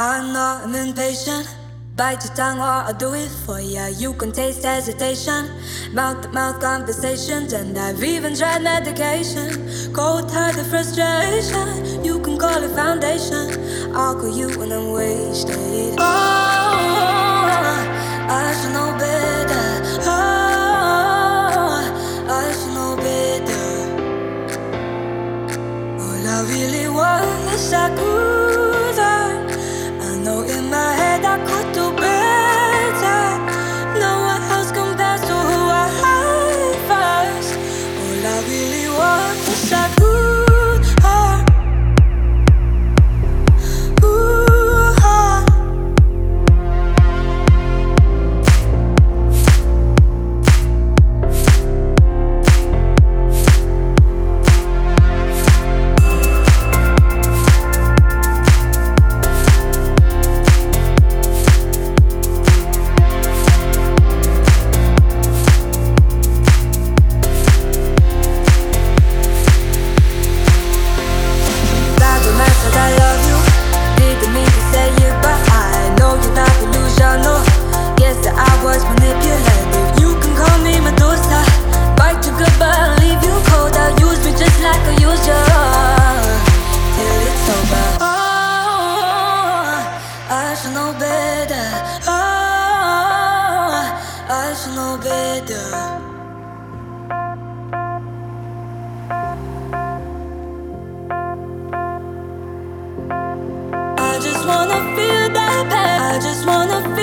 I know I'm impatient. Bite your tongue or I'll do it for ya. You can taste hesitation, mouth-to-mouth conversations, and I've even tried medication. Cold-hearted frustration, you can call it foundation. I'll call you when I'm wasted. Oh, I should know better. Oh, I should know better. All I really want is Yakuza. I know in my head I could do better. No one else compares to who I was. All I really want is Yakuza. I should know better. I just wanna feel that pain. I just wanna feel